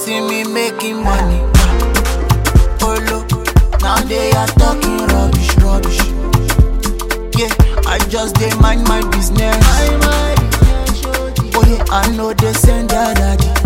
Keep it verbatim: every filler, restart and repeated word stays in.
see me making money. Oh look, now they are talking rubbish, rubbish. Yeah, I just dey mind my business. Oh yeah, I know they send their daddy.